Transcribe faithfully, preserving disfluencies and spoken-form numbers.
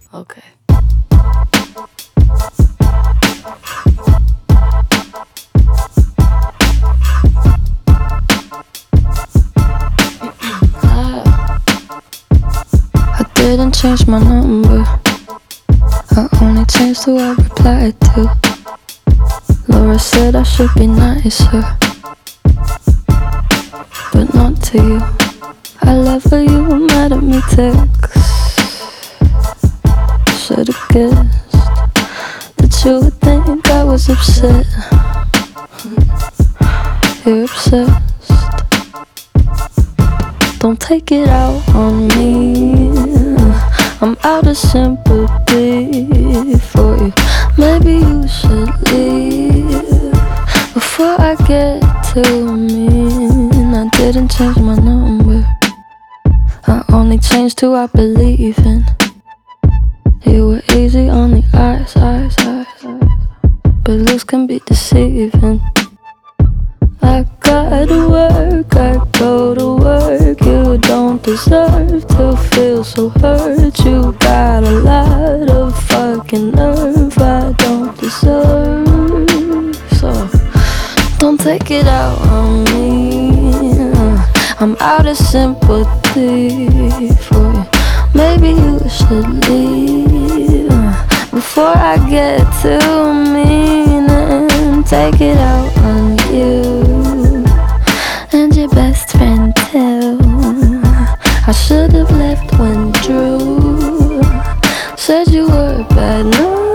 Okay. I didn't change my number, I only changed who I replied to. Laura said I should be nicer, but not to you. I love how you were mad at me text. Should've guessed that you would think I was upset. You're obsessed. Don't take it out on me, I'm out of sympathy for you. Maybe you should leave before I get too mean. I didn't change my number, I only changed who I believe in. You were easy on the eyes, eyes, eyes, eyes, but looks can be deceiving. I gotta work, I go to work. You don't deserve to feel so hurt. You got a lot of fucking nerve I don't deserve. So don't take it out on me, I'm out of sympathy for you. Maybe you should leave before I get too mean and take it out on you and your best friend too. I should've left when Drew said you were bad news.